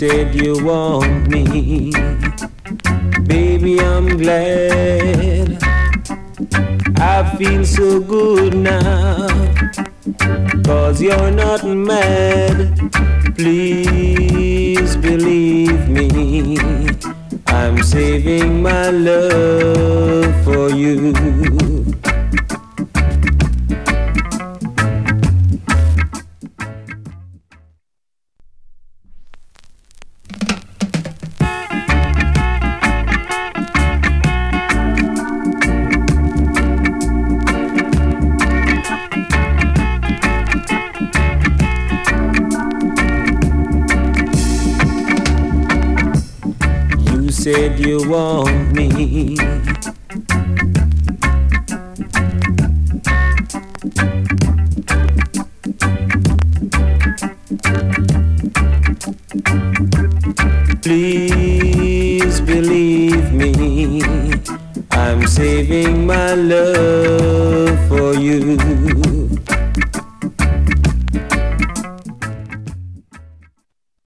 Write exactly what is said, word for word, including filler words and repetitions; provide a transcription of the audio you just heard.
said you want me, baby, I'm glad. I feel so good now, 'cause you're not mad. Please believe me, I'm saving my love for you. Said you want me, please believe me, I'm saving my love for you.